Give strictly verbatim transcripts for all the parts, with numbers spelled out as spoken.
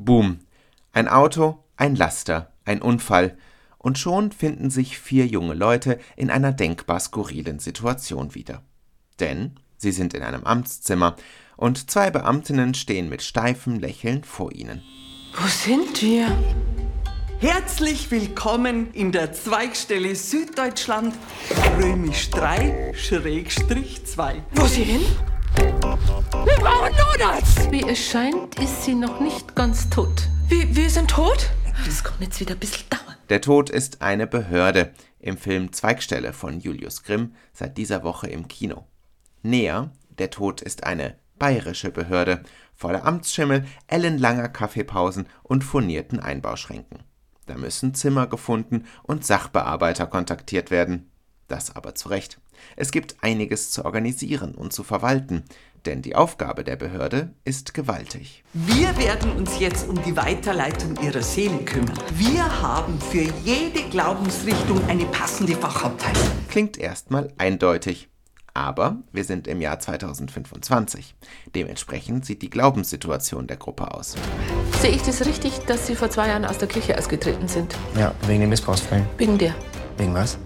Boom. Ein Auto, ein Laster, ein Unfall. Und schon finden sich vier junge Leute in einer denkbar skurrilen Situation wieder. Denn sie sind in einem Amtszimmer und zwei Beamtinnen stehen mit steifem Lächeln vor ihnen. Wo sind wir? Herzlich willkommen in der Zweigstelle Süddeutschland, Römisch drei zwei. Wo sie hin? Wir brauchen Notarzt! Wie es scheint, ist sie noch nicht ganz tot. Wie, wir sind tot? Das kann jetzt wieder ein bisschen dauern. Der Tod ist eine Behörde im Film Zweigstelle von Julius Grimm, seit dieser Woche im Kino. Näher, der Tod ist eine bayerische Behörde, voller Amtsschimmel, ellenlanger Kaffeepausen und furnierten Einbauschränken. Da müssen Zimmer gefunden und Sachbearbeiter kontaktiert werden. Das aber zu Recht. Es gibt einiges zu organisieren und zu verwalten, denn die Aufgabe der Behörde ist gewaltig. Wir werden uns jetzt um die Weiterleitung Ihrer Seelen kümmern. Wir haben für jede Glaubensrichtung eine passende Fachabteilung. Klingt erstmal eindeutig. Aber wir sind im Jahr zweitausendfünfundzwanzig. Dementsprechend sieht die Glaubenssituation der Gruppe aus. Sehe ich das richtig, dass Sie vor zwei Jahren aus der Kirche ausgetreten sind? Ja, wegen den Missbrauchsfällen. Wegen der? Wegen was?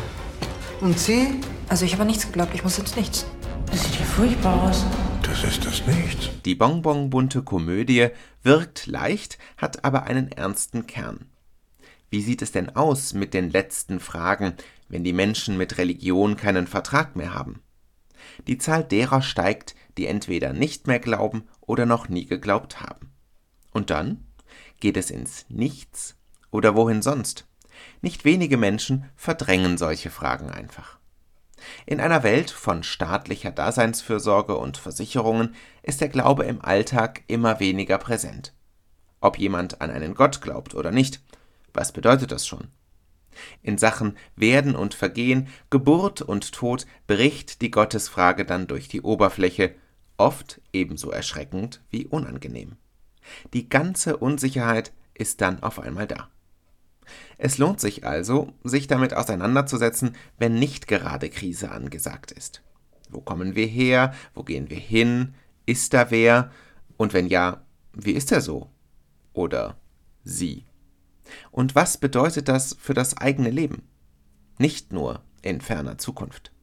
Und Sie? Also ich habe nichts geglaubt, ich muss jetzt nichts. Das sieht ja furchtbar aus. Das ist das Nichts. Die bonbonbunte Komödie wirkt leicht, hat aber einen ernsten Kern. Wie sieht es denn aus mit den letzten Fragen, wenn die Menschen mit Religion keinen Vertrag mehr haben? Die Zahl derer steigt, die entweder nicht mehr glauben oder noch nie geglaubt haben. Und dann? Geht es ins Nichts oder wohin sonst? Nicht wenige Menschen verdrängen solche Fragen einfach. In einer Welt von staatlicher Daseinsfürsorge und Versicherungen ist der Glaube im Alltag immer weniger präsent. Ob jemand an einen Gott glaubt oder nicht, was bedeutet das schon? In Sachen Werden und Vergehen, Geburt und Tod bricht die Gottesfrage dann durch die Oberfläche, oft ebenso erschreckend wie unangenehm. Die ganze Unsicherheit ist dann auf einmal da. Es lohnt sich also, sich damit auseinanderzusetzen, wenn nicht gerade Krise angesagt ist. Wo kommen wir her? Wo gehen wir hin? Ist da wer? Und wenn ja, wie ist er so? Oder sie? Und was bedeutet das für das eigene Leben? Nicht nur in ferner Zukunft.